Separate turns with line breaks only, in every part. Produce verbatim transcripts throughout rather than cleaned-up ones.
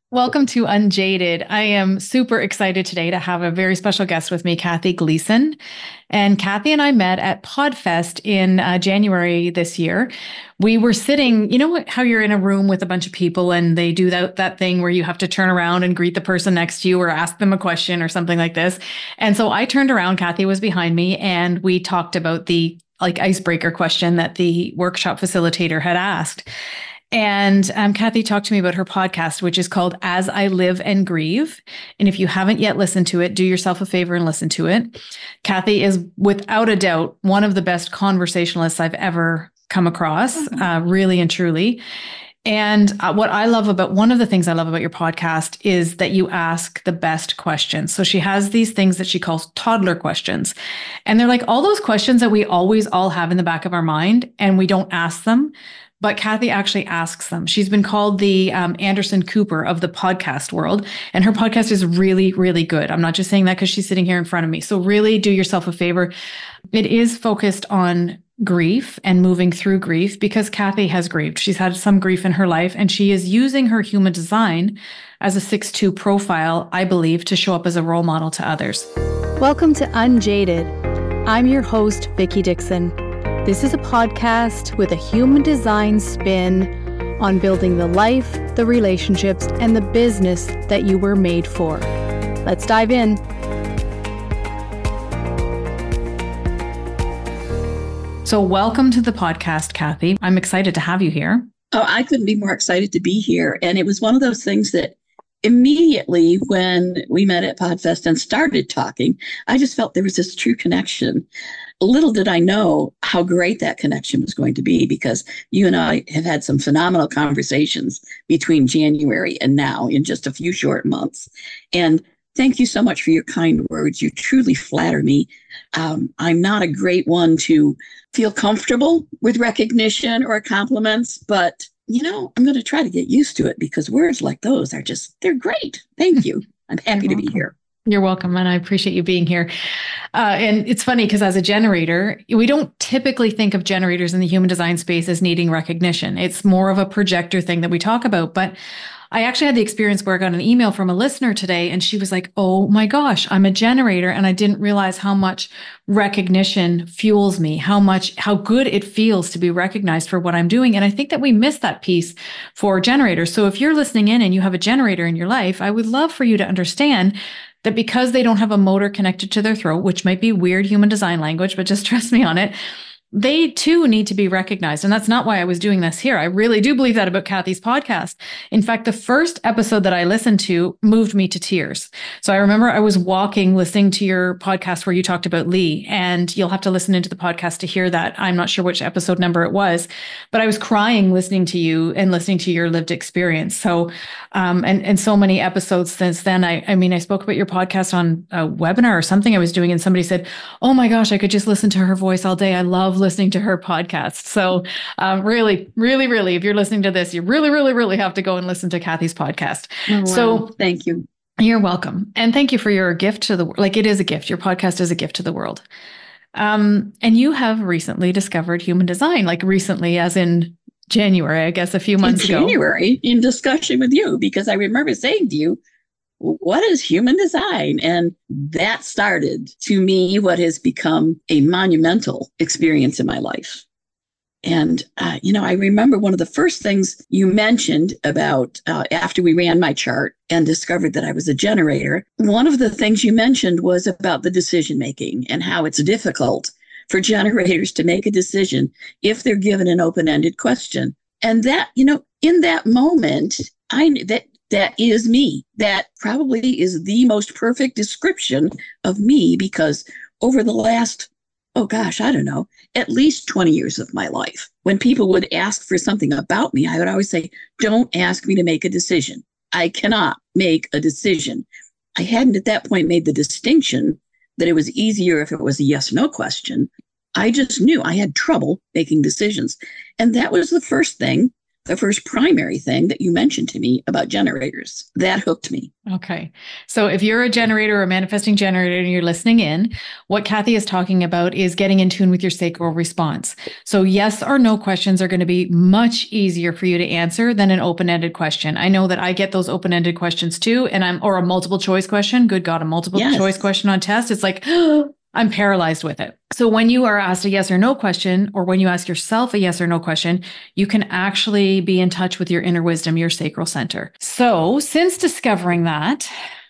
Welcome to Unjaded. I am super excited today to have a very special guest with me, Kathy Gleason. And Kathy and I met at PodFest in uh, January this year. We were sitting, you know what, how you're in a room with a bunch of people and they do that, that thing where you have to turn around and greet the person next to you or ask them a question or something like this. And so I turned around, Kathy was behind me, and we talked about the like icebreaker question that the workshop facilitator had asked. And um, Kathy talked to me about her podcast, which is called As I Live and Grieve. And if you haven't yet listened to it, do yourself a favor and listen to it. Kathy is without a doubt one of the best conversationalists I've ever come across, mm-hmm. uh, really and truly. And uh, what I love about one of the things I love about your podcast is that you ask the best questions. So she has these things that she calls toddler questions. And they're like all those questions that we always all have in the back of our mind and we don't ask them. But Kathy actually asks them. She's been called the um, Anderson Cooper of the podcast world. And her podcast is really, really good. I'm not just saying that because she's sitting here in front of me. So really do yourself a favor. It is focused on grief and moving through grief because Kathy has grieved. She's had some grief in her life and she is using her human design as a six two profile, I believe, to show up as a role model to others.
Welcome to Unjaded. I'm your host, Vicki Dixon. This is a podcast with a human design spin on building the life, the relationships, and the business that you were made for. Let's dive in.
So welcome to the podcast, Kathy. I'm excited to have you here.
Oh, I couldn't be more excited to be here. And it was one of those things that immediately when we met at PodFest and started talking, I just felt there was this true connection. Little did I know how great that connection was going to be because you and I have had some phenomenal conversations between January and now in just a few short months. And thank you so much for your kind words. You truly flatter me. Um, I'm not a great one to feel comfortable with recognition or compliments, but, you know, I'm going to try to get used to it because words like those are just, they're great. Thank you. I'm happy to be here.
You're welcome. And I appreciate you being here. Uh, and it's funny because as a generator, we don't typically think of generators in the human design space as needing recognition. It's more of a projector thing that we talk about. But I actually had the experience where I got an email from a listener today and she was like, oh my gosh, I'm a generator. And I didn't realize how much recognition fuels me, how much, how good it feels to be recognized for what I'm doing. And I think that we miss that piece for generators. So if you're listening in and you have a generator in your life, I would love for you to understand that because they don't have a motor connected to their throat, which might be weird human design language, but just trust me on it, they too need to be recognized. And that's not why I was doing this here. I really do believe that about Kathy's podcast. In fact, the first episode that I listened to moved me to tears. So I remember I was walking, listening to your podcast where you talked about Lee, and you'll have to listen into the podcast to hear that. I'm not sure which episode number it was, but I was crying listening to you and listening to your lived experience. So, um, and, and so many episodes since then. I, I mean, I spoke about your podcast on a webinar or something I was doing, and somebody said, oh my gosh, I could just listen to her voice all day. I love listening to her podcast. So um, really, really, really, if you're listening to this, you really, really, really have to go and listen to Kathy's podcast.
Oh, wow.
So
thank you.
You're welcome. And thank you for your gift to the world. Like it is a gift. Your podcast is a gift to the world. Um, and you have recently discovered human design, like recently, as in January, I guess a few months
in
ago.
January, in discussion with you, because I remember saying to you, what is human design? And that started to me what has become a monumental experience in my life. And, uh, you know, I remember one of the first things you mentioned about uh, after we ran my chart and discovered that I was a generator. One of the things you mentioned was about the decision making and how it's difficult for generators to make a decision if they're given an open-ended question. And that, you know, in that moment, I knew that that is me. That probably is the most perfect description of me because over the last, oh gosh, I don't know, at least twenty years of my life, when people would ask for something about me, I would always say, don't ask me to make a decision. I cannot make a decision. I hadn't at that point made the distinction that it was easier if it was a yes, no question. I just knew I had trouble making decisions. And that was the first thing the first primary thing that you mentioned to me about generators. That hooked me.
Okay. So if you're a generator or a manifesting generator and you're listening in, what Kathy is talking about is getting in tune with your sacral response. So yes or no questions are going to be much easier for you to answer than an open-ended question. I know that I get those open-ended questions too, and I'm, or a multiple choice question. Good God, a multiple yes. choice question on test. It's like, I'm paralyzed with it. So when you are asked a yes or no question, or when you ask yourself a yes or no question, you can actually be in touch with your inner wisdom, your sacral center. So since discovering that,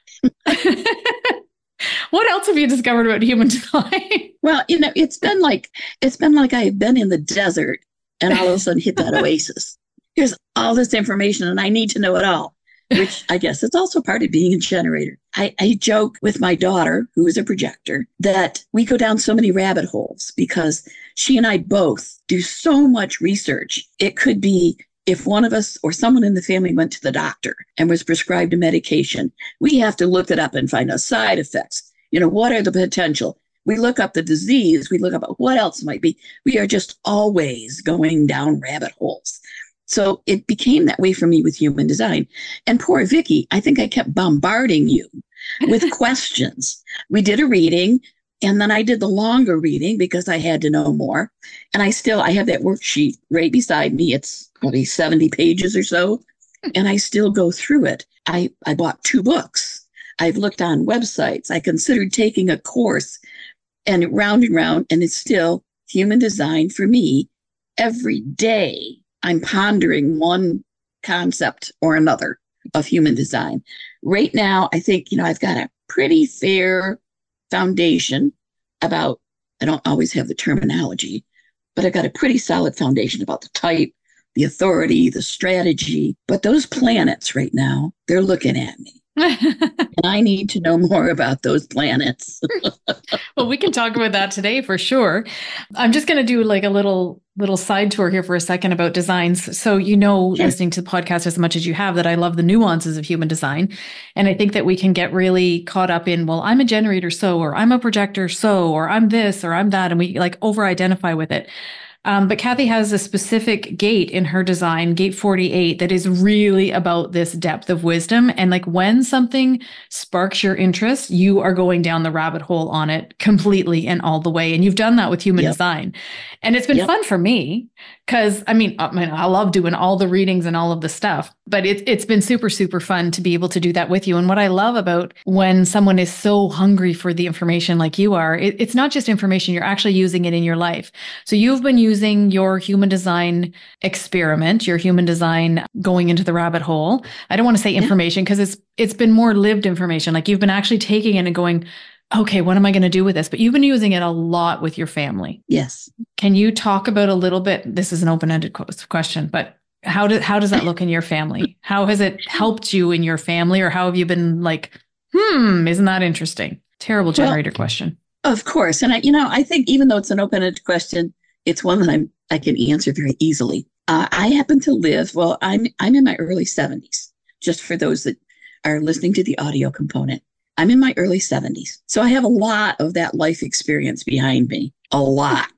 what else have you discovered about human design?
Well, you know, it's been like, it's been like I've been in the desert and all of a sudden hit that oasis. Here's all this information and I need to know it all. Which I guess is also part of being a generator. I, I joke with my daughter, who is a projector, that we go down so many rabbit holes because she and I both do so much research. It could be if one of us or someone in the family went to the doctor and was prescribed a medication, we have to look it up and find out side effects. You know, what are the potential? We look up the disease. We look up what else might be. We are just always going down rabbit holes. So it became that way for me with human design. And poor Vicki, I think I kept bombarding you with questions. We did a reading, and then I did the longer reading because I had to know more. And I still, I have that worksheet right beside me. It's probably seventy pages or so. And I still go through it. I, I bought two books. I've looked on websites. I considered taking a course, and round and round. And it's still human design for me every day. I'm pondering one concept or another of human design. Right now, I think, you know, I've got a pretty fair foundation about, I don't always have the terminology, but I've got a pretty solid foundation about the type, the authority, the strategy. But those planets right now, they're looking at me. And I need to know more about those planets.
Well, we can talk about that today for sure. I'm just going to do like a little little side tour here for a second about designs. So, you know, sure. Listening to the podcast as much as you have, that I love the nuances of human design. And I think that we can get really caught up in, well, I'm a generator, so, or I'm a projector, so, or I'm this, or I'm that. And we like over-identify with it. Um, but Kathy has a specific gate in her design, gate forty-eight, that is really about this depth of wisdom. And like when something sparks your interest, you are going down the rabbit hole on it completely and all the way. And you've done that with human yep. design. And it's been yep. fun for me because, I mean, I mean, I love doing all the readings and all of the stuff, but it, it's been super, super fun to be able to do that with you. And what I love about when someone is so hungry for the information like you are, it, it's not just information, you're actually using it in your life. So you've been using Using your human design experiment, your human design going into the rabbit hole. I don't want to say information because it's it's been more lived information. Like you've been actually taking it and going, okay, what am I going to do with this? But you've been using it a lot with your family.
Yes.
Can you talk about a little bit? This is an open-ended question, but how does how does that look in your family? How has it helped you in your family, or how have you been like, hmm, isn't that interesting? Terrible generator well, question.
Of course, and I, you know, I think even though it's an open-ended question, it's one that I'm, I can answer very easily. Uh, I happen to live, well, I'm I'm in my early seventies, just for those that are listening to the audio component. I'm in my early seventies. So I have a lot of that life experience behind me, a lot.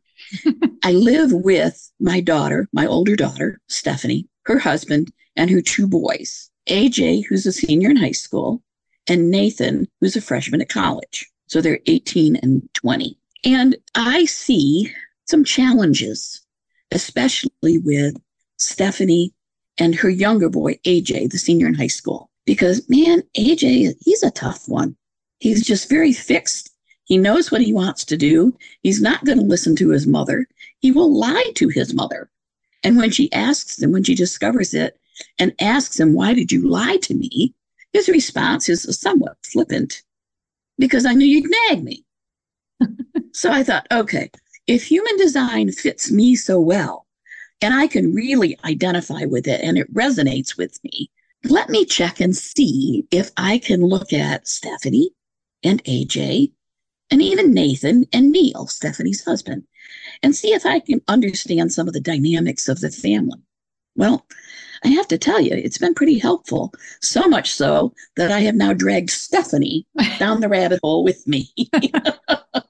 I live with my daughter, my older daughter, Stephanie, her husband, and her two boys, A J, who's a senior in high school, and Nathan, who's a freshman at college. So they're eighteen and twenty. And I see some challenges, especially with Stephanie and her younger boy, A J, the senior in high school. Because, man, A J, he's a tough one. He's just very fixed. He knows what he wants to do. He's not going to listen to his mother. He will lie to his mother. And when she asks him, when she discovers it, and asks him, why did you lie to me? His response is somewhat flippant, because I knew you'd nag me. So I thought, okay, if human design fits me so well, and I can really identify with it and it resonates with me, let me check and see if I can look at Stephanie and A J and even Nathan and Neil, Stephanie's husband, and see if I can understand some of the dynamics of the family. Well, I have to tell you, it's been pretty helpful, so much so that I have now dragged Stephanie down the rabbit hole with me.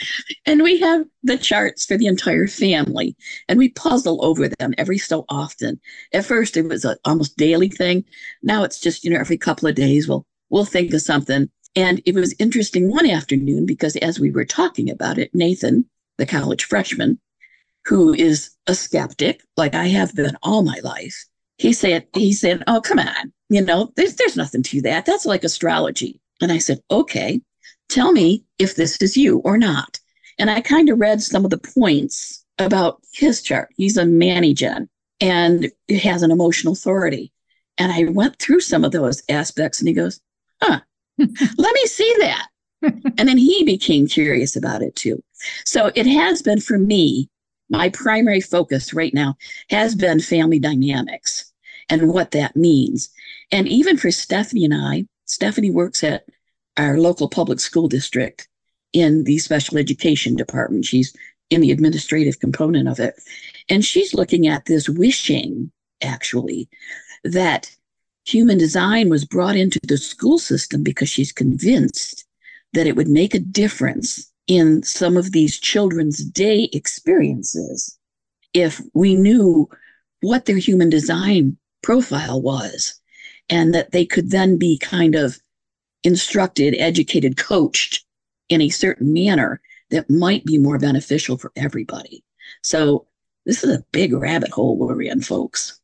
And we have the charts for the entire family, and we puzzle over them every so often. At first, it was an almost daily thing. Now it's just, you know, every couple of days we'll we'll think of something. And it was interesting one afternoon because as we were talking about it, Nathan, the college freshman, who is a skeptic, like I have been all my life, he said, he said, "Oh, come on, you know, there's there's nothing to that. That's like astrology." And I said, "Okay, tell me if this is you or not." And I kind of read some of the points about his chart. He's a Manigen and it has an emotional authority. And I went through some of those aspects and he goes, "Huh, let me see that." And then he became curious about it too. So it has been for me, my primary focus right now has been family dynamics and what that means. And even for Stephanie and I, Stephanie works at our local public school district in the special education department. She's in the administrative component of it. And she's looking at this, wishing actually that human design was brought into the school system because she's convinced that it would make a difference in some of these children's day experiences if we knew what their human design profile was, and that they could then be kind of instructed, educated, coached in a certain manner that might be more beneficial for everybody. So this is a big rabbit hole we're in, folks.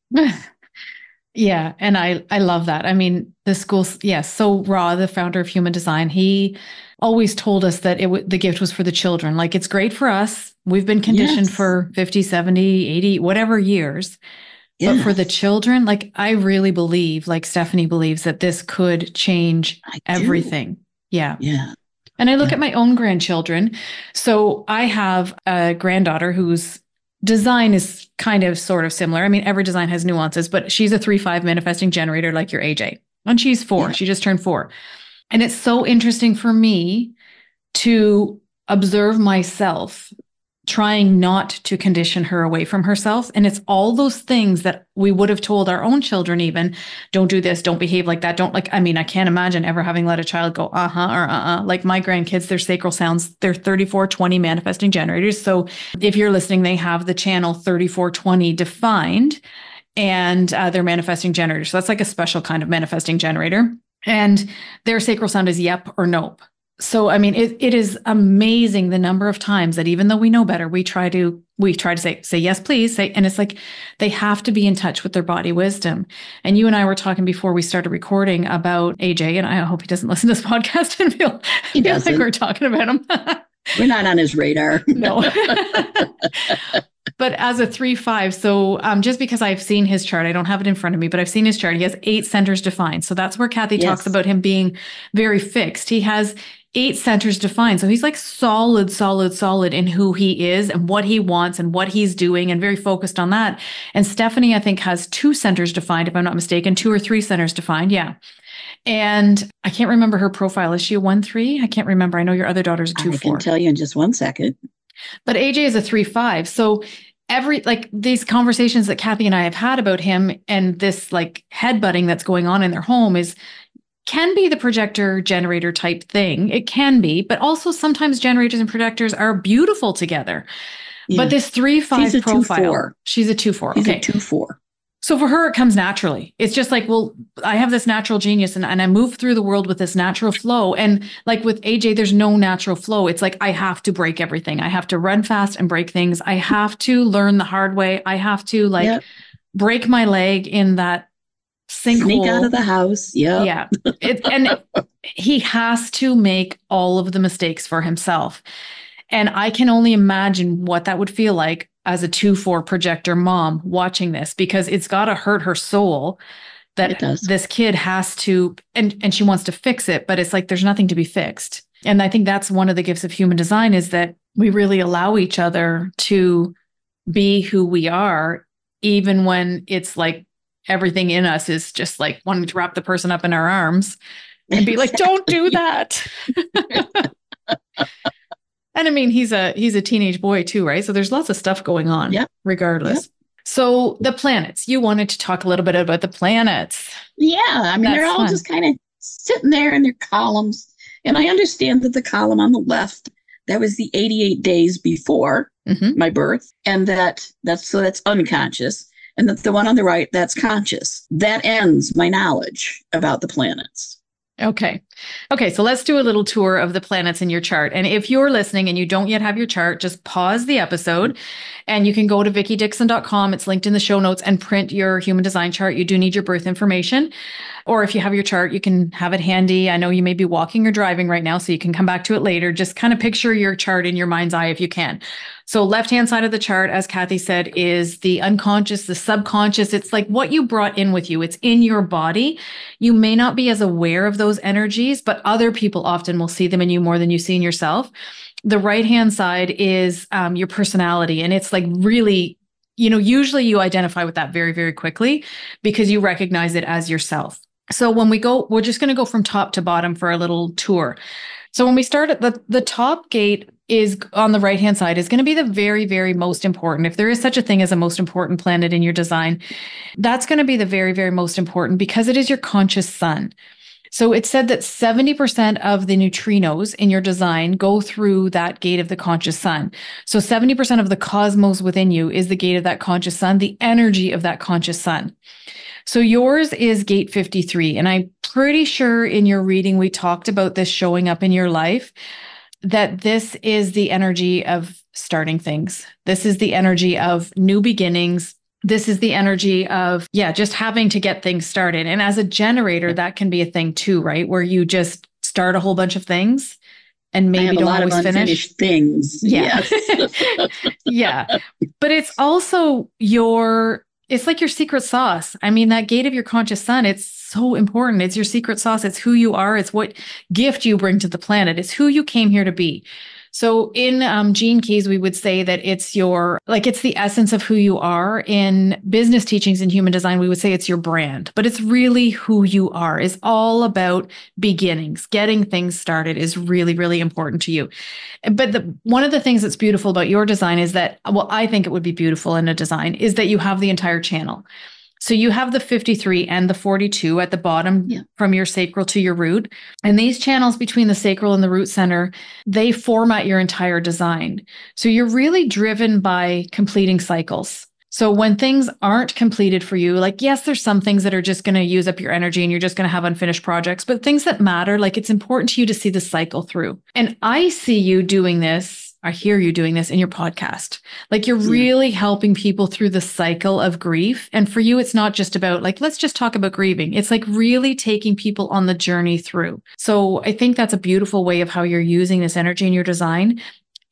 Yeah. And I, I love that. I mean, the school, yes. So Ra, the founder of Human Design, he always told us that it w- the gift was for the children. Like, it's great for us. We've been conditioned yes. for fifty, seventy, eighty, whatever years. Yes. But for the children, like, I really believe, like Stephanie believes, that this could change I everything. Do. Yeah.
Yeah.
And I look
yeah.
at my own grandchildren. So I have a granddaughter whose design is kind of sort of similar. I mean, every design has nuances, but she's a three five manifesting generator like your A J. And she's four. Yeah. She just turned four. And it's so interesting for me to observe myself trying not to condition her away from herself. And it's all those things that we would have told our own children, even, don't do this, don't behave like that. Don't like, I mean, I can't imagine ever having let a child go, uh-huh, or uh-uh. Like my grandkids, their sacral sounds, they're thirty-four twenty manifesting generators. So if you're listening, they have the channel thirty-four twenty defined, and uh, they're manifesting generators. So that's like a special kind of manifesting generator. And their sacral sound is yep or nope. So, I mean, it, it is amazing the number of times that even though we know better, we try to, we try to say, say, yes, please say, and it's like, they have to be in touch with their body wisdom. And you and I were talking before we started recording about A J, and I hope he doesn't listen to this podcast and feel,
he
feel
doesn't.
like we're talking about him.
We're not on his radar.
No. But as a three five, so um, just because I've seen his chart, I don't have it in front of me, but I've seen his chart. He has eight centers defined. So that's where Kathy yes. talks about him being very fixed. He has eight centers defined. So he's like solid, solid, solid in who he is and what he wants and what he's doing, and very focused on that. And Stephanie, I think, has two centers defined, if I'm not mistaken, two or three centers defined. Yeah. And I can't remember her profile. Is she a one three? I can't remember. I know your other daughter's a two
I
four.
can tell you in just one second.
But A J is a three five. So every, like, these conversations that Kathy and I have had about him and this like headbutting that's going on in their home is, can be the projector generator type thing. It can be, but also sometimes generators and projectors are beautiful together. Yeah. But this three five profile, two, four. She's a two four.
She's
okay.
a two four.
So for her, it comes naturally. It's just like, well, I have this natural genius and, and I move through the world with this natural flow. And like with A J, there's no natural flow. It's like, I have to break everything. I have to run fast and break things. I have to learn the hard way. I have to like yep. break my leg in that sinkhole.
Sneak out of the house. Yep.
Yeah. It, and he has to make all of the mistakes for himself. And I can only imagine what that would feel like as a two four projector mom watching this, because it's got to hurt her soul that this kid has to, and, and she wants to fix it, but it's like, there's nothing to be fixed. And I think that's one of the gifts of human design, is that we really allow each other to be who we are, even when it's like everything in us is just like wanting to wrap the person up in our arms and be like, don't do that. And I mean, he's a he's a teenage boy too, right? So there's lots of stuff going on,
yep.
regardless. Yep. So the planets, you wanted to talk a little bit about the planets.
Yeah, I mean, That's they're all fun. Just kind of sitting there in their columns. And I understand that the column on the left, that was the eighty-eight days before mm-hmm. my birth. And that that's so that's unconscious. And that the one on the right, that's conscious. That ends my knowledge about the planets.
Okay. Okay. So let's do a little tour of the planets in your chart. And if you're listening and you don't yet have your chart, just pause the episode and you can go to vicki dixon dot com. It's linked in the show notes and print your human design chart. You do need your birth information. Or if you have your chart, you can have it handy. I know you may be walking or driving right now, so you can come back to it later. Just kind of picture your chart in your mind's eye if you can. So left-hand side of the chart, as Kathy said, is the unconscious, the subconscious. It's like what you brought in with you. It's in your body. You may not be as aware of those energies, but other people often will see them in you more than you see in yourself. The right-hand side is um, your personality. And it's like really, you know, usually you identify with that very, very quickly because you recognize it as yourself. So when we go, we're just going to go from top to bottom for a little tour. So when we start at the, the top gate is on the right-hand side is going to be the very, very most important. If there is such a thing as a most important planet in your design, that's going to be the very, very most important because it is your conscious sun. So it said that seventy percent of the neutrinos in your design go through that gate of the conscious sun. So seventy percent of the cosmos within you is the gate of that conscious sun, the energy of that conscious sun. So yours is gate fifty-three. And I'm pretty sure in your reading, we talked about this showing up in your life, that this is the energy of starting things. This is the energy of new beginnings. This is the energy of, yeah, just having to get things started. And as a generator, that can be a thing too, right? Where you just start a whole bunch of things and maybe don't always finish.
Unfinished things.
Yeah.
Yes.
Yeah. But it's also your, it's like your secret sauce. I mean, that gate of your conscious sun, it's so important. It's your secret sauce. It's who you are. It's what gift you bring to the planet. It's who you came here to be. So in um, Gene Keys, we would say that it's your, like it's the essence of who you are. In business teachings in human design, we would say it's your brand, but it's really who you are. It's all about beginnings. Getting things started is really, really important to you. But the, one of the things that's beautiful about your design is that, well, I think it would be beautiful in a design, is that you have the entire channel. So you have the fifty-three and the forty-two at the bottom yeah. from your sacral to your root. And these channels between the sacral and the root center, they format your entire design. So you're really driven by completing cycles. So when things aren't completed for you, like, yes, there's some things that are just going to use up your energy and you're just going to have unfinished projects, but things that matter, like it's important to you to see the cycle through. And I see you doing this. I hear you doing this in your podcast. Like you're really helping people through the cycle of grief. And for you, it's not just about like, let's just talk about grieving. It's like really taking people on the journey through. So I think that's a beautiful way of how you're using this energy in your design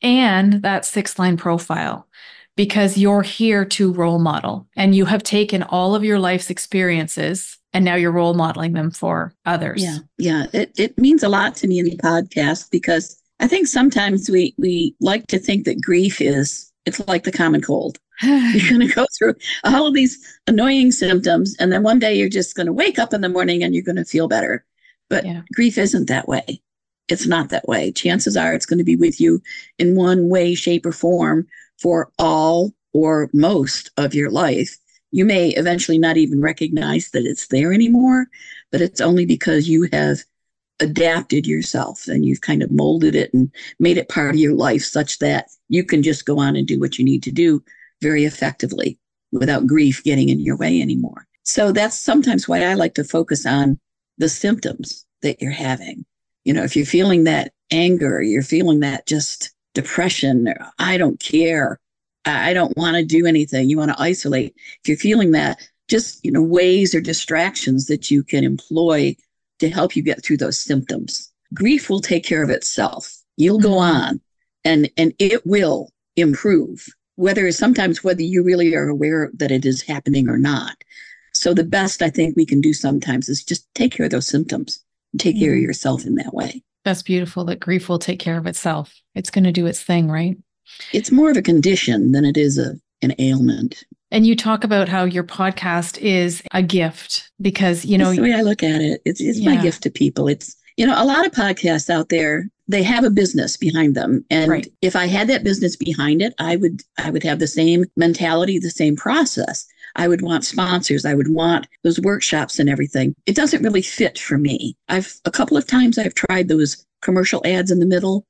and that six line profile, because you're here to role model and you have taken all of your life's experiences and now you're role modeling them for others.
Yeah. Yeah. It, it means a lot to me in the podcast because I think sometimes we, we like to think that grief is, it's like the common cold. You're going to go through all of these annoying symptoms. And then one day you're just going to wake up in the morning and you're going to feel better. But yeah. grief isn't that way. It's not that way. Chances are it's going to be with you in one way, shape, or form for all or most of your life. You may eventually not even recognize that it's there anymore, but it's only because you have adapted yourself and you've kind of molded it and made it part of your life such that you can just go on and do what you need to do very effectively without grief getting in your way anymore. So that's sometimes why I like to focus on the symptoms that you're having. You know, if you're feeling that anger, you're feeling that just depression, or I don't care, I don't want to do anything, you want to isolate. If you're feeling that, just, you know, ways or distractions that you can employ to help you get through those symptoms. Grief will take care of itself. You'll go on and, and it will improve, whether sometimes whether you really are aware that it is happening or not. So the best I think we can do sometimes is just take care of those symptoms and take care of yourself in that way.
That's beautiful that grief will take care of itself. It's going to do its thing, right?
It's more of a condition than it is a an ailment.
And you talk about how your podcast is a gift because, you know,
that's the way I look at it. It's, it's yeah. my gift to people. It's, you know, a lot of podcasts out there, they have a business behind them. And right. if I had that business behind it, I would, I would have the same mentality, the same process. I would want sponsors. I would want those workshops and everything. It doesn't really fit for me. I've, a couple of times I've tried those commercial ads in the middle,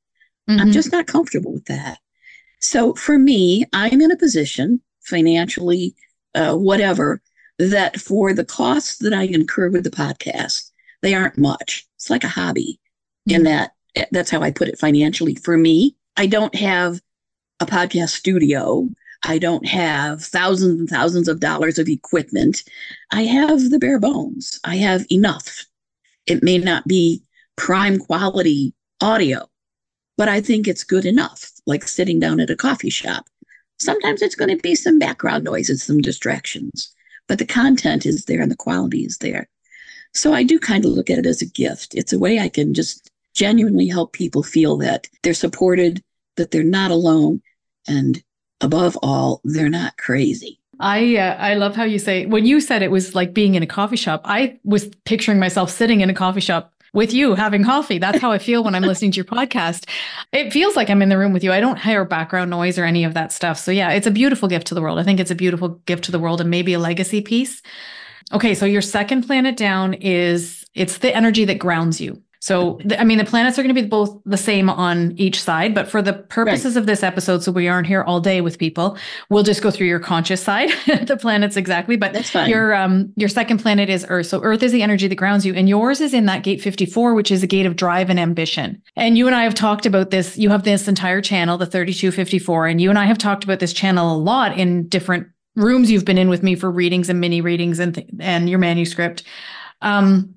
Mm-hmm. I'm just not comfortable with that. So for me, I'm in a position financially, uh, whatever, that for the costs that I incur with the podcast, they aren't much. It's like a hobby mm-hmm. in that. That's how I put it financially. For me, I don't have a podcast studio. I don't have thousands and thousands of dollars of equipment. I have the bare bones. I have enough. It may not be prime quality audio, but I think it's good enough, like sitting down at a coffee shop. Sometimes it's going to be some background noises, some distractions, but the content is there and the quality is there. So I do kind of look at it as a gift. It's a way I can just genuinely help people feel that they're supported, that they're not alone, and above all, they're not crazy.
I uh, I love how you say, when you said it was like being in a coffee shop, I was picturing myself sitting in a coffee shop with you having coffee. That's how I feel when I'm listening to your podcast. It feels like I'm in the room with you. I don't hear background noise or any of that stuff. So yeah, it's a beautiful gift to the world. I think it's a beautiful gift to the world and maybe a legacy piece. Okay, so your second planet down is, it's the energy that grounds you. So, I mean, the planets are going to be both the same on each side, but for the purposes right. of this episode, so we aren't here all day with people, we'll just go through your conscious side, the planets exactly. But
that's fine.
Your um your second planet is Earth. So Earth is the energy that grounds you, and yours is in that gate fifty-four, which is a gate of drive and ambition. And you and I have talked about this. You have this entire channel, the thirty-two fifty-four, and you and I have talked about this channel a lot in different rooms you've been in with me for readings and mini readings and th- and your manuscript. Um,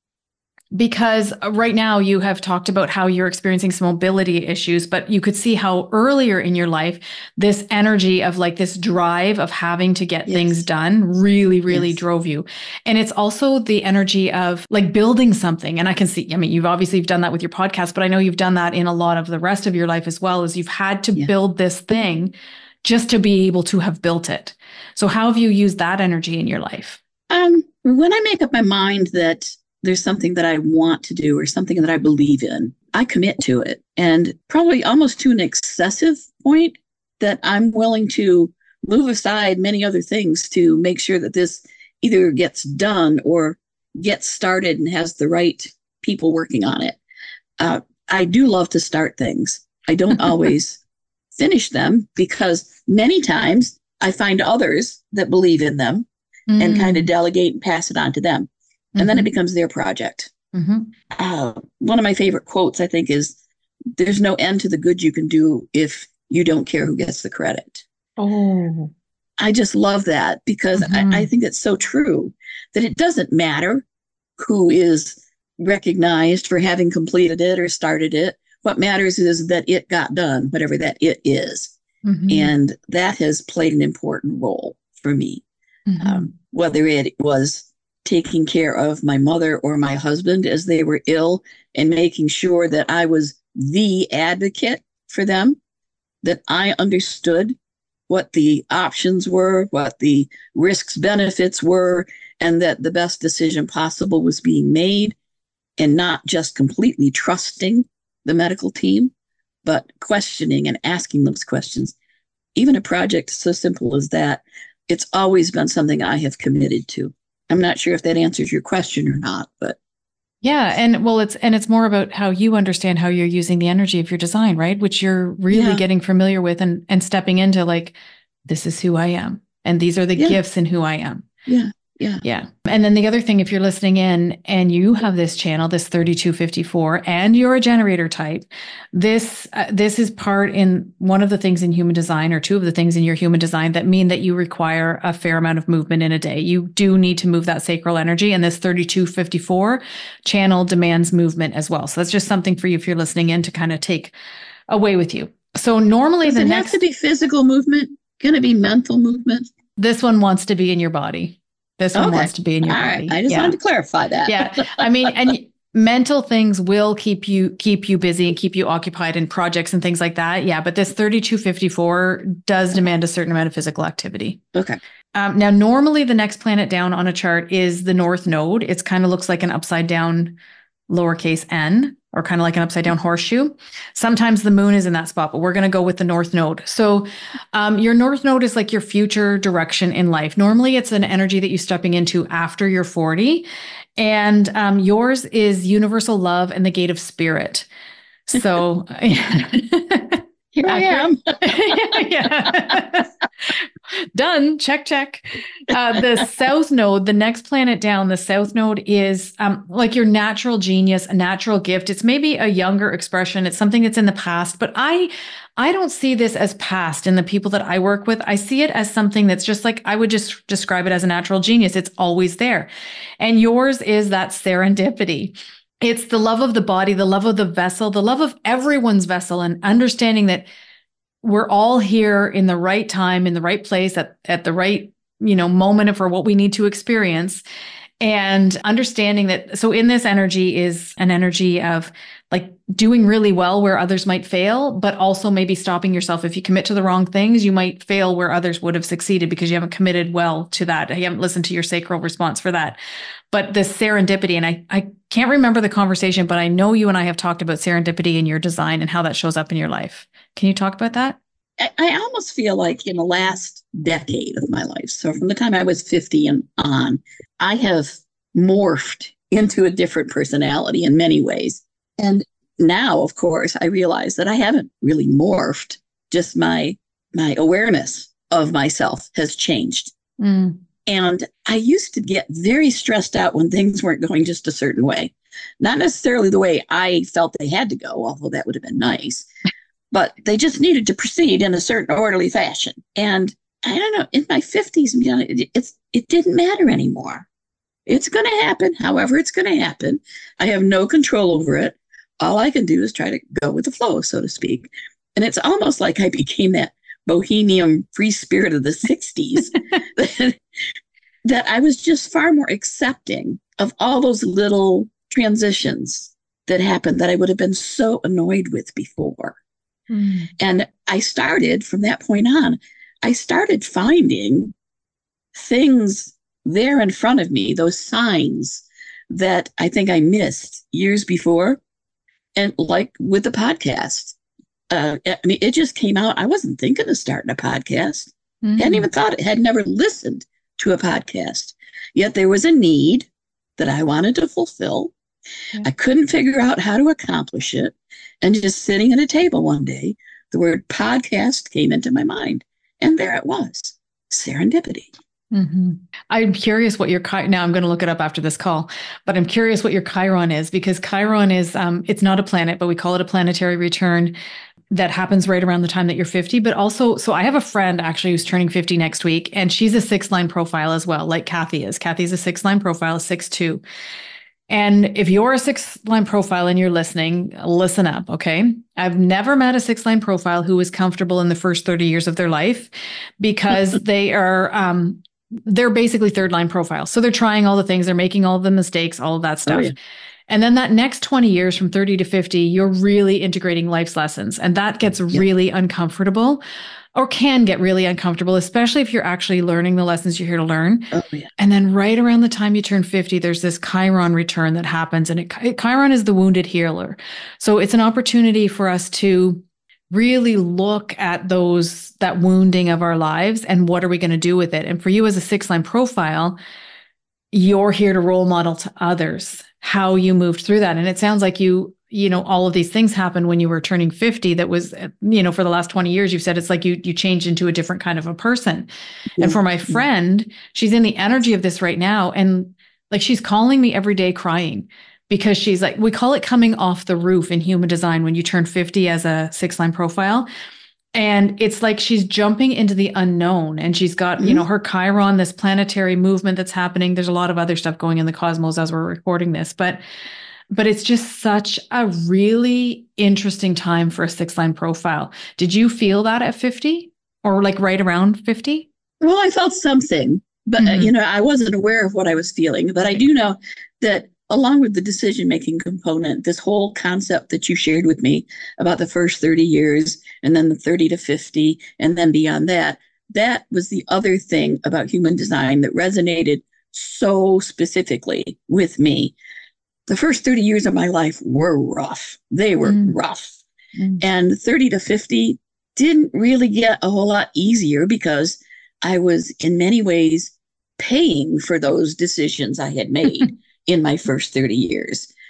Because right now you have talked about how you're experiencing some mobility issues, but you could see how earlier in your life, this energy of like this drive of having to get yes. things done really, really yes. drove you. And it's also the energy of like building something. And I can see, I mean, you've obviously done that with your podcast, but I know you've done that in a lot of the rest of your life as well, as you've had to yeah. build this thing just to be able to have built it. So how have you used that energy in your life?
Um, when I make up my mind that there's something that I want to do or something that I believe in, I commit to it. And probably almost to an excessive point that I'm willing to move aside many other things to make sure that this either gets done or gets started and has the right people working on it. Uh, I do love to start things. I don't always finish them because many times I find others that believe in them mm. and kind of delegate and pass it on to them. And mm-hmm. then it becomes their project. Mm-hmm. Uh, one of my favorite quotes, I think, is, there's no end to the good you can do if you don't care who gets the credit.
Oh,
I just love that because mm-hmm. I, I think it's so true that it doesn't matter who is recognized for having completed it or started it. What matters is that it got done, whatever that it is. Mm-hmm. And that has played an important role for me, mm-hmm. um, whether it was taking care of my mother or my husband as they were ill and making sure that I was the advocate for them, that I understood what the options were, what the risks, benefits were, and that the best decision possible was being made, and not just completely trusting the medical team, but questioning and asking those questions. Even a project so simple as that, it's always been something I have committed to. I'm not sure if that answers your question or not, but.
Yeah. And well, it's, and it's more about how you understand how you're using the energy of your design, right? Which you're really yeah. getting familiar with and, and stepping into like, this is who I am. And these are the yeah. gifts in who I am.
Yeah. Yeah.
Yeah. And then the other thing, if you're listening in and you have this channel, this thirty-two fifty-four, and you're a generator type, this, uh, this is part in one of the things in human design, or two of the things in your human design that mean that you require a fair amount of movement in a day. You do need to move that sacral energy. And this thirty-two fifty-four channel demands movement as well. So that's just something for you, if you're listening in, to kind of take away with you. So normally
Does
the
it
next
have to be physical movement? Going to be mental movement?
This one wants to be in your body. This one okay. wants to be in your
All
body.
Right. I just yeah. wanted to clarify that.
Yeah. I mean, and mental things will keep you keep you busy and keep you occupied in projects and things like that. Yeah. But this thirty-two fifty-four does demand a certain amount of physical activity.
Okay.
Um, now, normally the next planet down on a chart is the North Node. It's kind of looks like an upside down lowercase n, or kind of like an upside down horseshoe. Sometimes the moon is in that spot, but we're going to go with the North Node. So um, your North Node is like your future direction in life. Normally it's an energy that you're stepping into after you're forty. And um, yours is universal love and the gate of spirit. So
here I am.
yeah. Done. Check, check. Uh, the south node, the next planet down, the south node is um, like your natural genius, a natural gift. It's maybe a younger expression. It's something that's in the past, but I, I don't see this as past in the people that I work with. I see it as something that's just like, I would just describe it as a natural genius. It's always there. And yours is that serendipity. It's the love of the body, the love of the vessel, the love of everyone's vessel, and understanding that we're all here in the right time, in the right place, at, at the right, you know, moment for what we need to experience. And understanding that, so in this energy is an energy of like doing really well where others might fail, but also maybe stopping yourself. If you commit to the wrong things, you might fail where others would have succeeded because you haven't committed well to that. You haven't listened to your sacral response for that. But the serendipity, and I, I can't remember the conversation, but I know you and I have talked about serendipity in your design and how that shows up in your life. Can you talk about that?
I, I almost feel like in the last decade of my life, so from the time I was fifty and on, I have morphed into a different personality in many ways. And now, of course, I realize that I haven't really morphed. Just my my awareness of myself has changed.
Mm.
And I used to get very stressed out when things weren't going just a certain way. Not necessarily the way I felt they had to go, although that would have been nice. But they just needed to proceed in a certain orderly fashion. And I don't know, in my fifties, you know, it, it's, it didn't matter anymore. It's going to happen, however it's going to happen. I have no control over it. All I can do is try to go with the flow, so to speak. And it's almost like I became that bohemian free spirit of the sixties that, that I was just far more accepting of all those little transitions that happened that I would have been so annoyed with before. Mm. And I started from that point on, I started finding things there in front of me, those signs that I think I missed years before. And like with the podcast, uh, I mean, it just came out. I wasn't thinking of starting a podcast. Mm-hmm. Hadn't even thought it, had never listened to a podcast. Yet there was a need that I wanted to fulfill. Mm-hmm. I couldn't figure out how to accomplish it. And just sitting at a table one day, the word podcast came into my mind. And there it was, serendipity.
Mm-hmm. I'm curious what your, now I'm going to look it up after this call, but I'm curious what your Chiron is, because Chiron is, um, it's not a planet, but we call it a planetary return that happens right around the time that you're fifty. But also, so I have a friend actually who's turning fifty next week, and she's a six line profile as well, like Kathy is. Kathy's a six line profile, six two. And if you're a six line profile and you're listening, listen up, okay? I've never met a six line profile who is comfortable in the first thirty years of their life, because they are, um, they're basically third line profiles. So they're trying all the things, they're making all the mistakes, all of that stuff. Oh, yeah. And then that next twenty years from thirty to fifty, you're really integrating life's lessons. And that gets yeah. really uncomfortable, or can get really uncomfortable, especially if you're actually learning the lessons you're here to learn. Oh, yeah. And then right around the time you turn fifty, there's this Chiron return that happens. And it, Chiron is the wounded healer. So it's an opportunity for us to really look at those, that wounding of our lives, and what are we going to do with it? And for you as a six line profile, you're here to role model to others how you moved through that. And it sounds like you, you know, all of these things happened when you were turning fifty. That was, you know, for the last twenty years, you've said it's like you, you changed into a different kind of a person. Mm-hmm. And for my friend, she's in the energy of this right now. And like, she's calling me every day crying, because she's like, we call it coming off the roof in human design when you turn fifty as a six line profile. And it's like she's jumping into the unknown, and she's got, mm-hmm. you know, her Chiron, this planetary movement that's happening. There's a lot of other stuff going in the cosmos as we're recording this, but, but it's just such a really interesting time for a six line profile. Did you feel that at fifty, or like right around fifty?
Well, I felt something, but mm-hmm. uh, you know, I wasn't aware of what I was feeling, but I do know that along with the decision-making component, this whole concept that you shared with me about the first thirty years, and then the thirty to fifty, and then beyond that, that was the other thing about human design that resonated so specifically with me. The first thirty years of my life were rough. They were mm. rough. Mm. And thirty to fifty didn't really get a whole lot easier, because I was in many ways paying for those decisions I had made in my first thirty years.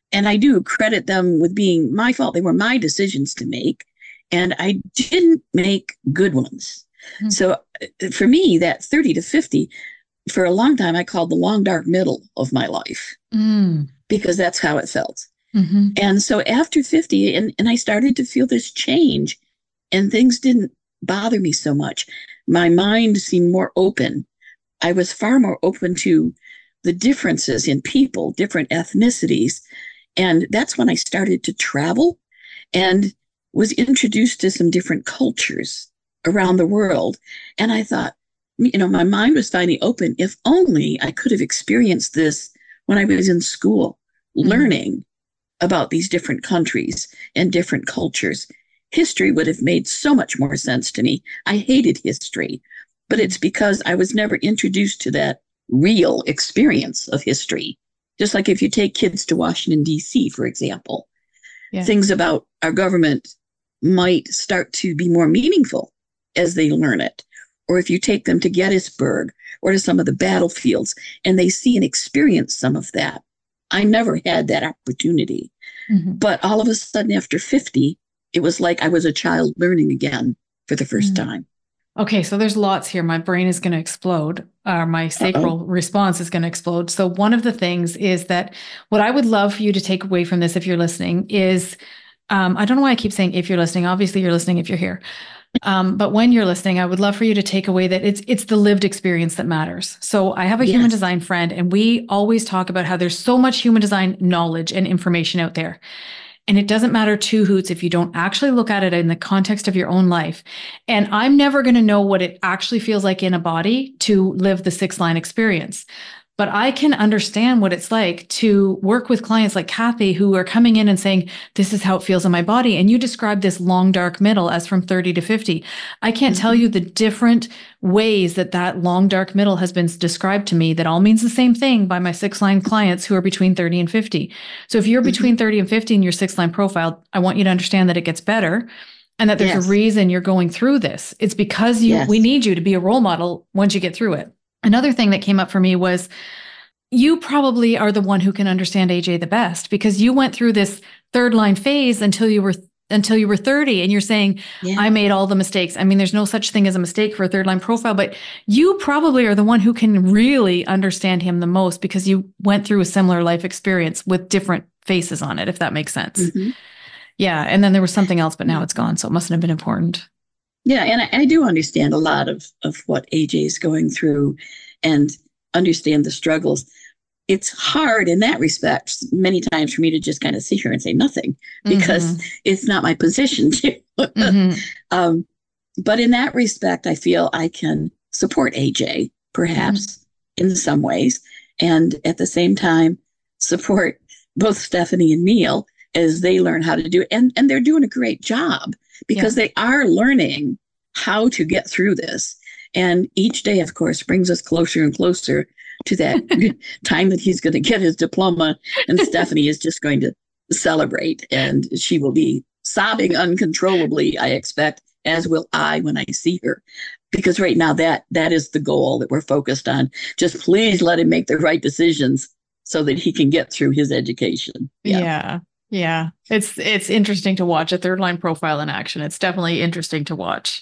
and I do credit them with being my fault. They were my decisions to make, and I didn't make good ones. Mm-hmm. So for me, that thirty to fifty, for a long time, I called the long, dark middle of my life mm. because that's how it felt. Mm-hmm. And so after fifty, and, and I started to feel this change, and things didn't bother me so much. My mind seemed more open. I was far more open to the differences in people, different ethnicities. And that's when I started to travel and was introduced to some different cultures around the world. And I thought, you know, my mind was finally open. If only I could have experienced this when I was in school, mm-hmm. learning about these different countries and different cultures. History would have made so much more sense to me. I hated history, but it's because I was never introduced to that real experience of history. Just like if you take kids to Washington, D C, for example, yeah. things about our government might start to be more meaningful as they learn it. Or if you take them to Gettysburg or to some of the battlefields and they see and experience some of that. I never had that opportunity. Mm-hmm. But all of a sudden after fifty, it was like I was a child learning again for the first mm-hmm. time.
Okay, so there's lots here. My brain is going to explode. Uh, my sacral Uh-oh. response is going to explode. So one of the things is that what I would love for you to take away from this, if you're listening, is, um, I don't know why I keep saying if you're listening. Obviously, you're listening if you're here. Um, but when you're listening, I would love for you to take away that it's it's the lived experience that matters. So I have a yes. human design friend, and we always talk about how there's so much human design knowledge and information out there. And it doesn't matter two hoots if you don't actually look at it in the context of your own life. And I'm never going to know what it actually feels like in a body to live the six line experience. But I can understand what it's like to work with clients like Kathy who are coming in and saying, this is how it feels in my body. And you described this long, dark middle as from thirty to fifty. I can't mm-hmm. tell you the different ways that that long, dark middle has been described to me that all means the same thing by my six line clients who are between thirty and fifty. So if you're mm-hmm. between thirty and fifty in your six line profile, I want you to understand that it gets better and that there's yes. a reason you're going through this. It's because you, yes. we need you to be a role model once you get through it. Another thing that came up for me was you probably are the one who can understand A J the best because you went through this third line phase until you were until you were thirty and you're saying, yeah. I made all the mistakes. I mean, there's no such thing as a mistake for a third line profile, but you probably are the one who can really understand him the most because you went through a similar life experience with different faces on it, if that makes sense. Mm-hmm. Yeah. And then there was something else, but now it's gone. So it mustn't have been important.
Yeah, and I, I do understand a lot of, of what A J is going through and understand the struggles. It's hard in that respect many times for me to just kind of sit here and say nothing because mm-hmm. it's not my position to. mm-hmm. um, but in that respect, I feel I can support A J perhaps mm-hmm. in some ways, and at the same time support both Stephanie and Neil as they learn how to do it. And, and they're doing a great job. Because yeah. they are learning how to get through this. And each day, of course, brings us closer and closer to that time that he's going to get his diploma. And Stephanie is just going to celebrate. And she will be sobbing uncontrollably, I expect, as will I when I see her. Because right now, that that is the goal that we're focused on. Just please let him make the right decisions so that he can get through his education.
Yeah. yeah. Yeah, it's it's interesting to watch a third line profile in action. It's definitely interesting to watch.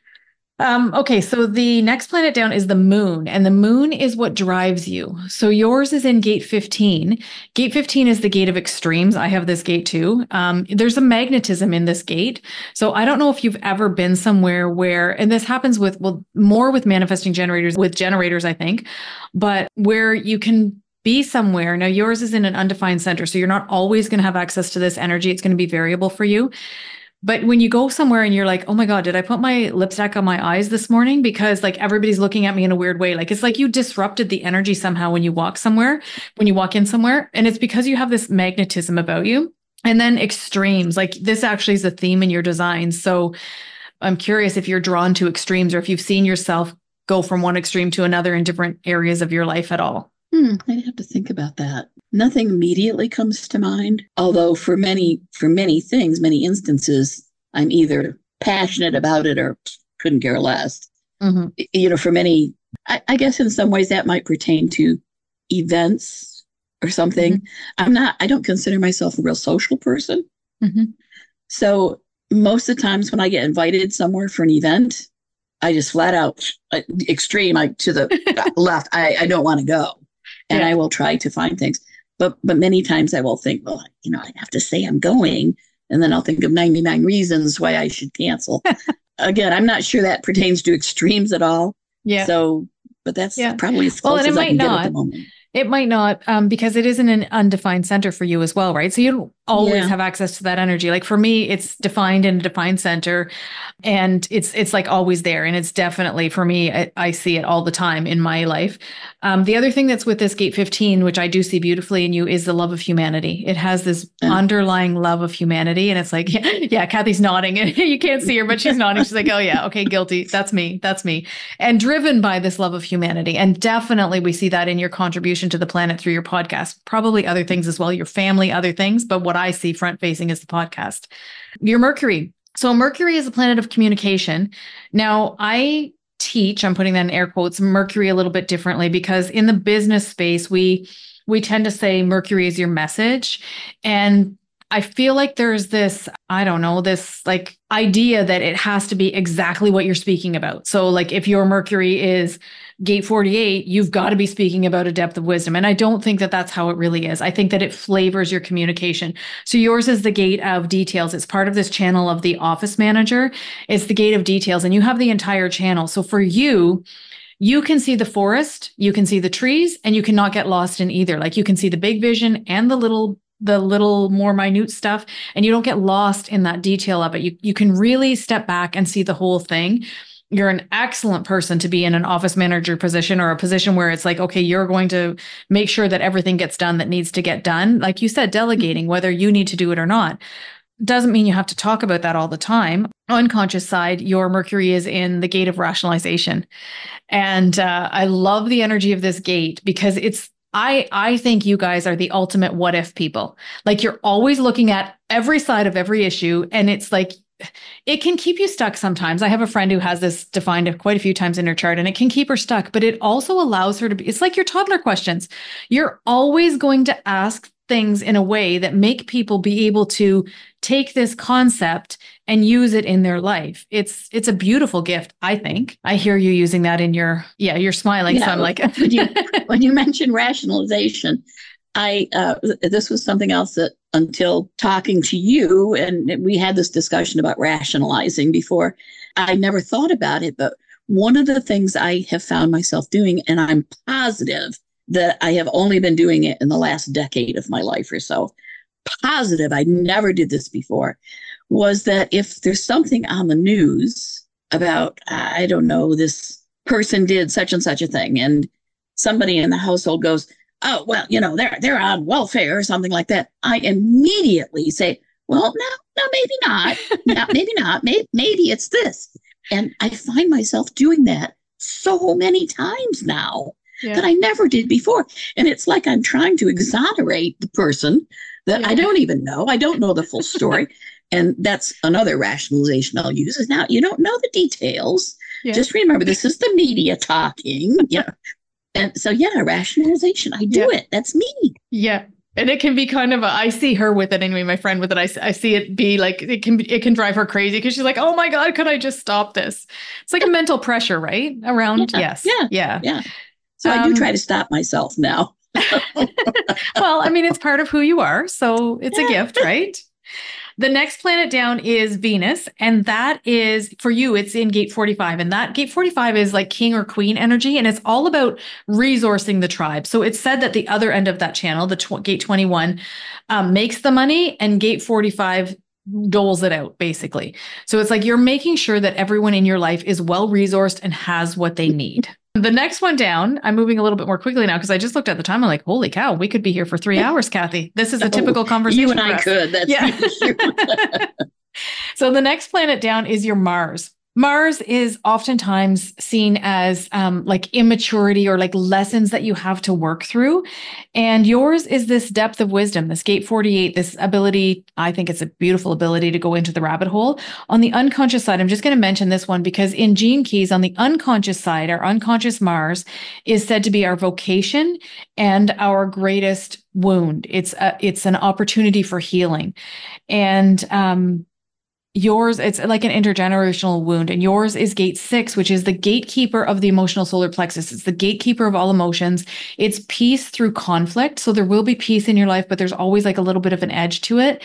Um, okay, so the next planet down is the moon, and the moon is what drives you. So yours is in gate fifteen. Gate fifteen is the gate of extremes. I have this gate too. Um, there's a magnetism in this gate. So I don't know if you've ever been somewhere where, and this happens with, well, more with manifesting generators, with generators, I think, but where you can be somewhere. Now, yours is in an undefined center, so you're not always going to have access to this energy. It's going to be variable for you. But when you go somewhere and you're like, oh my God, did I put my lipstick on my eyes this morning? Because like everybody's looking at me in a weird way. Like it's like you disrupted the energy somehow when you walk somewhere, when you walk in somewhere. And it's because you have this magnetism about you. And then extremes, like this actually is a theme in your design. So I'm curious if you're drawn to extremes or if you've seen yourself go from one extreme to another in different areas of your life at all.
Hmm, I'd have to think about that. Nothing immediately comes to mind, although for many, for many things, many instances, I'm either passionate about it or couldn't care less. Mm-hmm. You know, for many, I, I guess in some ways that might pertain to events or something. Mm-hmm. I'm not, I don't consider myself a real social person. Mm-hmm. So most of the times when I get invited somewhere for an event, I just flat out uh, extreme I, to the left. I, I don't want to go. And yeah. I will try to find things. But but many times I will think, well, you know, I have to say I'm going. And then I'll think of ninety-nine reasons why I should cancel. Again, I'm not sure that pertains to extremes at all. Yeah. So, but that's yeah. probably as close well, as I can not. get at the moment.
It might not, um, because it isn't an undefined center for you as well, right? So you don't always yeah. have access to that energy. Like for me, it's defined in a defined center, and it's it's like always there. And it's definitely, for me, I, I see it all the time in my life. Um, the other thing that's with this gate fifteen, which I do see beautifully in you, is the love of humanity. It has this yeah. underlying love of humanity. And it's like, yeah, yeah Kathy's nodding. You can't see her, but she's nodding. She's like, oh yeah, okay, guilty. That's me. That's me. And driven by this love of humanity. And definitely we see that in your contribution to the planet through your podcast, probably other things as well, your family, other things. But what I see front facing is the podcast. Your Mercury. So Mercury is a planet of communication. Now I teach, I'm putting that in air quotes, Mercury a little bit differently, because in the business space, we, we tend to say Mercury is your message. And I feel like there's this, I don't know, this like idea that it has to be exactly what you're speaking about. So like if your Mercury is gate forty-eight, you've got to be speaking about a depth of wisdom. And I don't think that that's how it really is. I think that it flavors your communication. So yours is the gate of details. It's part of this channel of the office manager. It's the gate of details, and you have the entire channel. So for you, you can see the forest, you can see the trees, and you cannot get lost in either. Like you can see the big vision and the little the little more minute stuff, and you don't get lost in that detail of it. You, you can really step back and see the whole thing. You're an excellent person to be in an office manager position, or a position where it's like, okay, you're going to make sure that everything gets done that needs to get done. Like you said, delegating, whether you need to do it or not, doesn't mean you have to talk about that all the time. Unconscious side, your Mercury is in the gate of rationalization. And uh, I love the energy of this gate, because it's, I, I think you guys are the ultimate what if people. Like you're always looking at every side of every issue, and it's like, it can keep you stuck sometimes. I have a friend who has this defined quite a few times in her chart, and it can keep her stuck, but it also allows her to be, it's like your toddler questions. You're always going to ask things in a way that make people be able to take this concept and use it in their life. It's it's a beautiful gift, I think. I hear you using that in your, yeah, you're smiling. Yeah, so I'm like,
when you when you mentioned rationalization, I uh, this was something else that until talking to you, and we had this discussion about rationalizing before, I never thought about it. But one of the things I have found myself doing, and I'm positive that I have only been doing it in the last decade of my life or so, positive I never did this before, was that if there's something on the news about, I don't know, this person did such and such a thing, and somebody in the household goes, oh, well, you know, they're they're on welfare or something like that, I immediately say, well, no, no, maybe not. No, maybe not. Maybe, maybe it's this. And I find myself doing that so many times now yeah. that I never did before. And it's like I'm trying to exonerate the person that yeah. I don't even know. I don't know the full story. And that's another rationalization I'll use is, now you don't know the details. Yeah. Just remember, this is the media talking. Yeah. And so, yeah, rationalization. I do yeah. it. That's me.
Yeah. And it can be kind of a, I see her with it anyway, my friend with it. I, I see it be like, it can, it can drive her crazy because she's like, oh my God, could I just stop this? It's like a mental pressure, right? Around.
Yeah,
yes.
Yeah.
Yeah.
Yeah. So um, I do try to stop myself now.
Well, I mean, it's part of who you are. So it's a gift, right? The next planet down is Venus, and that is, for you, it's in gate forty-five. And that gate forty-five is like king or queen energy, and it's all about resourcing the tribe. So it's said that the other end of that channel, the tw- gate twenty-one, um, makes the money, and gate forty-five doles it out, basically. So it's like you're making sure that everyone in your life is well-resourced and has what they need. The next one down, I'm moving a little bit more quickly now because I just looked at the time. I'm like, holy cow, we could be here for three hours, Kathy. This is a typical conversation.
You and
for
I
us.
could. That's
yeah. So the next planet down is your Mars. Mars is oftentimes seen as um, like immaturity or like lessons that you have to work through. And yours is this depth of wisdom, this gate forty-eight, this ability. I think it's a beautiful ability to go into the rabbit hole. On the unconscious side, I'm just going to mention this one because in Gene Keys, on the unconscious side, our unconscious Mars is said to be our vocation and our greatest wound. It's a, it's an opportunity for healing. And, um, yours, it's like an intergenerational wound, and yours is gate six, which is the gatekeeper of the emotional solar plexus. It's the gatekeeper of all emotions. It's peace through conflict. So there will be peace in your life, but there's always like a little bit of an edge to it.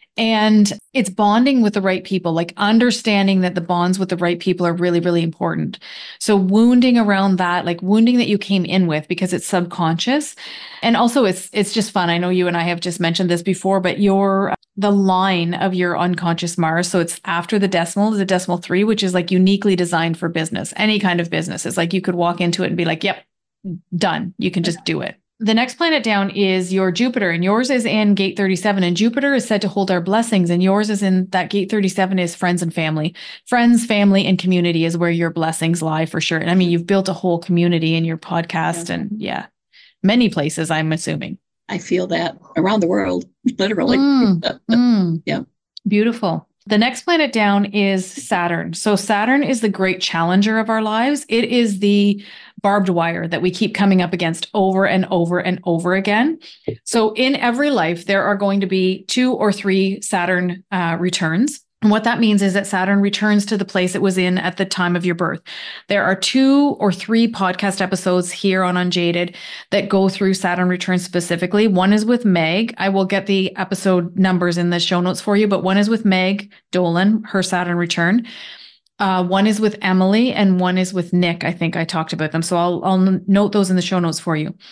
And it's bonding with the right people, like understanding that the bonds with the right people are really, really important. So wounding around that, like wounding that you came in with because it's subconscious. And also it's, it's just fun. I know you and I have just mentioned this before, but your, the line of your unconscious Mars. So it's after the decimal is a decimal three, which is like uniquely designed for business, any kind of business. It's like you could walk into it and be like, yep, done. You can just do it. The next planet down is your Jupiter, and yours is in gate thirty-seven. And Jupiter is said to hold our blessings, and yours is in that gate thirty-seven is friends and family. Friends, family, and community is where your blessings lie for sure. And I mean, you've built a whole community in your podcast, yeah. and yeah, many places, I'm assuming.
I feel that around the world, literally.
Mm, mm.
Yeah.
Beautiful. The next planet down is Saturn. So Saturn is the great challenger of our lives. It is the barbed wire that we keep coming up against over and over and over again. So in every life, there are going to be two or three Saturn uh, returns. And what that means is that Saturn returns to the place it was in at the time of your birth. There are two or three podcast episodes here on Unjaded that go through Saturn returns specifically. One is with Meg. I will get the episode numbers in the show notes for you, but one is with Meg Dolan, her Saturn return. Uh, one is with Emily and one is with Nick. I think I talked about them. So I'll, I'll note those in the show notes for you.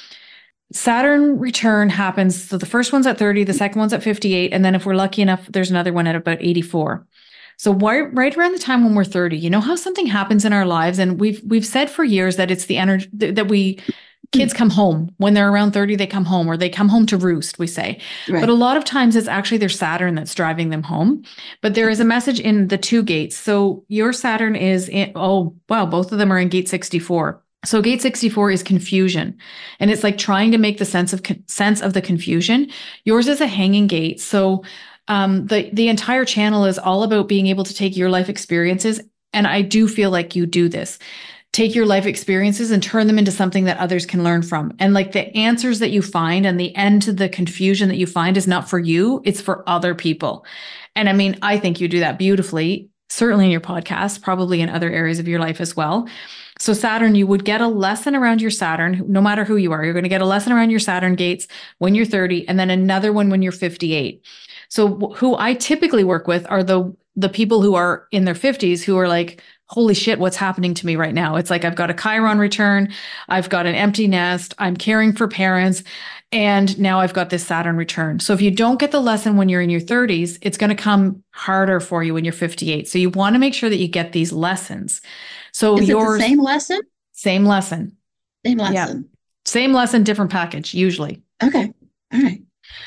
Saturn return happens. So the first one's at thirty, the second one's at fifty-eight. And then if we're lucky enough, there's another one at about eighty-four. So right, right around the time when we're thirty, you know how something happens in our lives. And we've, we've said for years that it's the energy that we, kids come home when they're around thirty, they come home, or they come home to roost, we say. Right. But a lot of times it's actually their Saturn that's driving them home. But there is a message in the two gates. So your Saturn is in, oh, wow, both of them are in gate sixty-four. So gate sixty-four is confusion, and it's like trying to make the sense of con- sense of the confusion. Yours is a hanging gate. So um, the, the entire channel is all about being able to take your life experiences. And I do feel like you do this. Take your life experiences and turn them into something that others can learn from. And like the answers that you find and the end to the confusion that you find is not for you, it's for other people. And I mean, I think you do that beautifully, certainly in your podcast, probably in other areas of your life as well. So Saturn, you would get a lesson around your Saturn, no matter who you are. You're going to get a lesson around your Saturn gates when you're thirty, and then another one when you're fifty-eight. So who I typically work with are the the people who are in their fifties who are like, holy shit, what's happening to me right now? It's like, I've got a Chiron return. I've got an empty nest. I'm caring for parents. And now I've got this Saturn return. So if you don't get the lesson when you're in your thirties, it's going to come harder for you when you're fifty-eight. So you want to make sure that you get these lessons. So
Is
yours,
it the same lesson?
Same lesson.
Same lesson.
Yeah. Same lesson, different package, usually.
Okay. All right.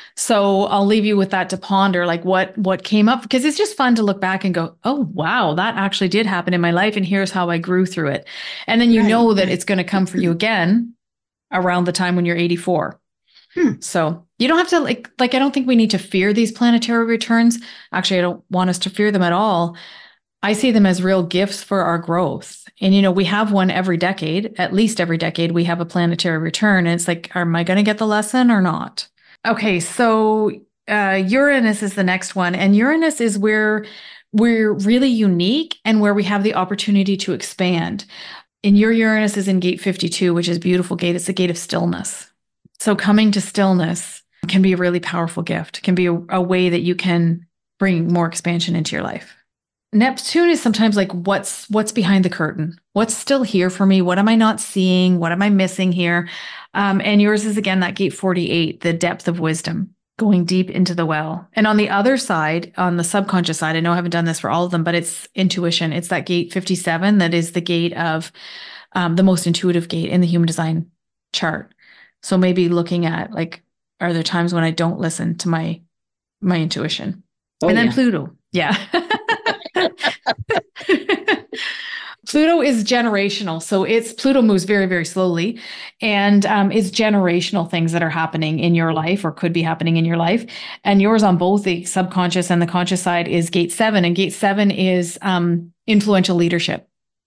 So I'll leave you with that to ponder, like what, what came up, because it's just fun to look back and go, oh, wow, that actually did happen in my life. And here's how I grew through it. And then you right. know that it's going to come for you again around the time when you're eighty-four. Hmm. So you don't have to like, like, I don't think we need to fear these planetary returns. Actually, I don't want us to fear them at all. I see them as real gifts for our growth. And, you know, we have one every decade, at least every decade, we have a planetary return. And it's like, am I going to get the lesson or not? Okay, so uh, Uranus is the next one. And Uranus is where we're really unique and where we have the opportunity to expand. And your Uranus is in gate fifty-two, which is a beautiful gate. It's the gate of stillness. So coming to stillness can be a really powerful gift, can be a, a way that you can bring more expansion into your life. Neptune is sometimes like, what's what's behind the curtain? What's still here for me? What am I not seeing? What am I missing here? Um, and yours is, again, that gate forty-eight, the depth of wisdom, going deep into the well. And on the other side, on the subconscious side, I know I haven't done this for all of them, but it's intuition. It's that gate fifty-seven that is the gate of um, the most intuitive gate in the human design chart. So maybe looking at, like, are there times when I don't listen to my my intuition? Oh, and then yeah. Pluto. Yeah. Pluto is generational. So it's Pluto moves very, very slowly. And um, it's generational things that are happening in your life or could be happening in your life. And yours on both the subconscious and the conscious side is gate seven. And gate seven is um, influential leadership.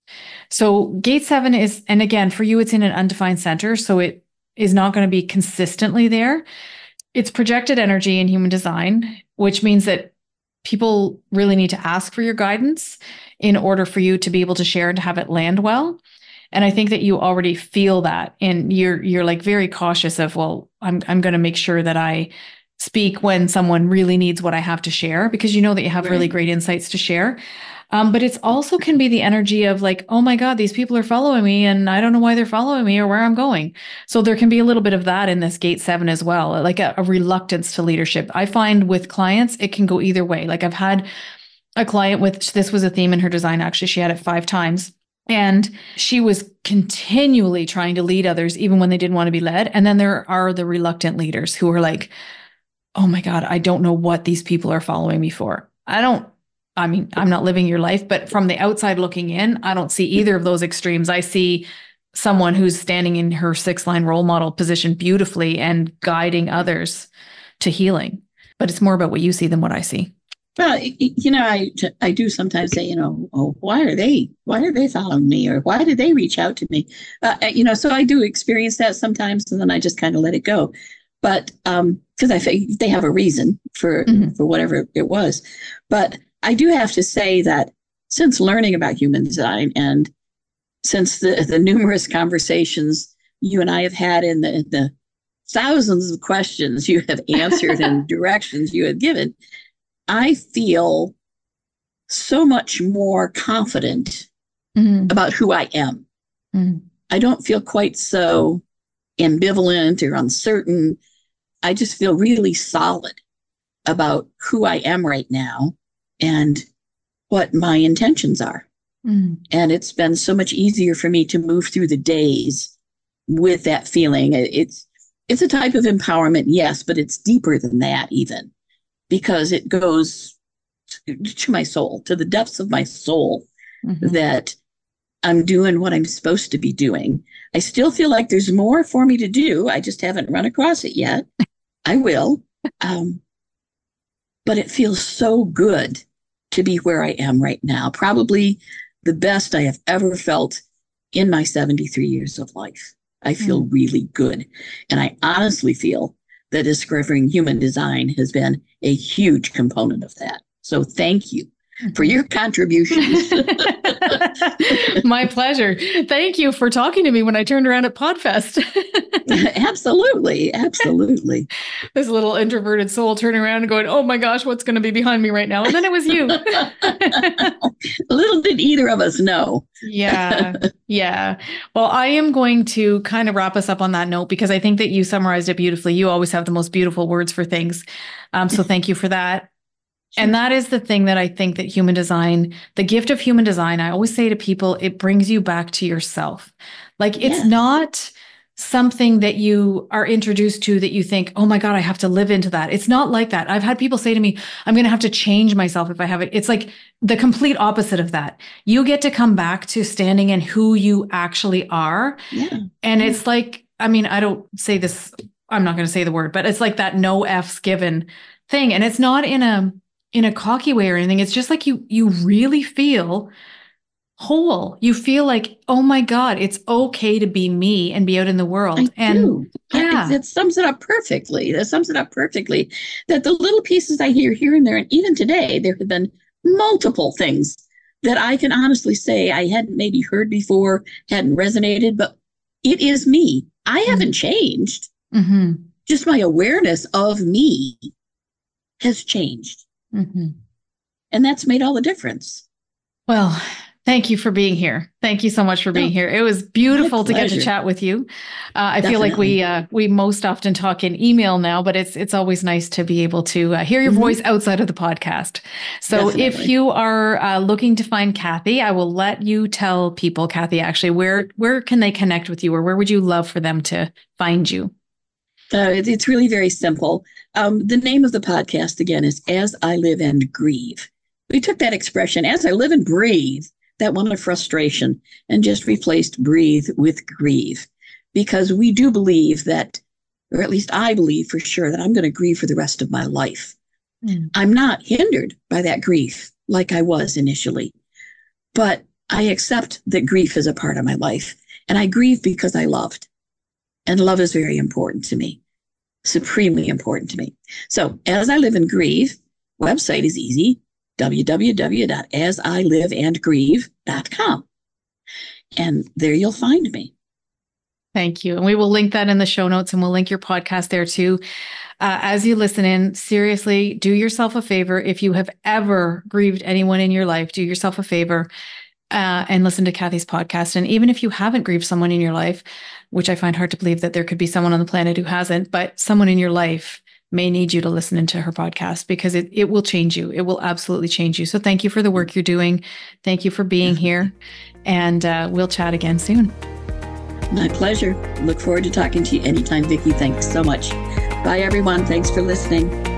So gate seven is, and again, for you, it's in an undefined center. So it is not going to be consistently there. It's projected energy in human design, which means that people really need to ask for your guidance in order for you to be able to share and to have it land well. And I think that you already feel that, and you're you're like very cautious of, well, I'm I'm going to make sure that I speak when someone really needs what I have to share, because you know that you have right. really great insights to share. Um, but it's also can be the energy of like, oh my God, these people are following me and I don't know why they're following me or where I'm going. So there can be a little bit of that in this gate seven as well, like a, a reluctance to leadership. I find with clients, it can go either way. Like I've had a client with, this was a theme in her design. Actually, she had it five times. And she was continually trying to lead others, even when they didn't want to be led. And then there are the reluctant leaders who are like, oh my God, I don't know what these people are following me for. I don't, I mean, I'm not living your life, but from the outside looking in, I don't see either of those extremes. I see someone who's standing in her six line role model position beautifully and guiding others to healing. But it's more about what you see than what I see.
Well, you know, I, I do sometimes say, you know, oh, why are they, why are they following me? Or why did they reach out to me? Uh, you know, so I do experience that sometimes, and then I just kind of let it go. But um, because I think they have a reason for, mm-hmm. for whatever it was. But I do have to say that since learning about human design and since the, the numerous conversations you and I have had in the, the thousands of questions you have answered and directions you have given, I feel so much more confident mm-hmm. about who I am. Mm-hmm. I don't feel quite so ambivalent or uncertain. I just feel really solid about who I am right now and what my intentions are. Mm. And it's been so much easier for me to move through the days with that feeling. It's it's a type of empowerment, yes, but it's deeper than that even, because it goes to my soul, to the depths of my soul, mm-hmm. that I'm doing what I'm supposed to be doing. I still feel like there's more for me to do. I just haven't run across it yet. I will. Um, but it feels so good to be where I am right now. Probably the best I have ever felt in my seventy-three years of life. I feel mm. really good. And I honestly feel that discovering human design has been a huge component of that. So thank you for your contributions.
My pleasure. Thank you for talking to me when I turned around at PodFest.
Absolutely. Absolutely.
This little introverted soul turning around and going, oh my gosh, what's going to be behind me right now? And then it was you.
Little did either of us know.
Yeah. Yeah. Well, I am going to kind of wrap us up on that note, because I think that you summarized it beautifully. You always have the most beautiful words for things. Um, so thank you for that. Sure. And that is the thing that I think that human design, the gift of human design, I always say to people, it brings you back to yourself. Like it's yes. not something that you are introduced to that you think, oh my God, I have to live into that. It's not like that. I've had people say to me, I'm going to have to change myself if I have it. It's like the complete opposite of that. You get to come back to standing in who you actually are. Yeah. And yeah. it's like, I mean, I don't say this, I'm not going to say the word, but it's like that no F's given thing. And it's not in a, in a cocky way or anything. It's just like you, you really feel whole. You feel like, oh my God, it's okay to be me and be out in the world.
I
and
do.
yeah,
it, it sums it up perfectly. That sums it up perfectly. That the little pieces I hear here and there, and even today, there have been multiple things that I can honestly say I hadn't maybe heard before, hadn't resonated, but it is me. I mm-hmm. haven't changed. Mm-hmm. Just my awareness of me has changed. Mm-hmm. And that's made all the difference.
Well, thank you for being here. Thank you so much for being oh, here. It was beautiful to get to chat with you. Uh, I Definitely. feel like we uh, we most often talk in email now, but it's it's always nice to be able to uh, hear your mm-hmm. voice outside of the podcast. So Definitely. if you are uh, looking to find Kathy, I will let you tell people, Kathy, actually, where where can they connect with you, or where would you love for them to find you?
Uh, it, it's really very simple. Um, the name of the podcast, again, is As I Live and Grieve. We took that expression, as I live and breathe, that one of frustration and just replaced breathe with grieve. Because we do believe that, or at least I believe for sure, that I'm going to grieve for the rest of my life. Mm. I'm not hindered by that grief like I was initially, but I accept that grief is a part of my life, and I grieve because I loved. And love is very important to me, supremely important to me. So as I live and grieve, website is easy, w w w dot as i live and grieve dot com. And there you'll find me.
Thank you. And we will link that in the show notes, and we'll link your podcast there too. Uh, as you listen in, seriously, do yourself a favor. If you have ever grieved anyone in your life, do yourself a favor uh, and listen to Kathy's podcast. And even if you haven't grieved someone in your life, which I find hard to believe that there could be someone on the planet who hasn't, but someone in your life may need you to listen into her podcast, because it, it will change you. It will absolutely change you. So thank you for the work you're doing. Thank you for being here. And uh, we'll chat again soon.
My pleasure. Look forward to talking to you anytime, Vicki. Thanks so much. Bye, everyone. Thanks for listening.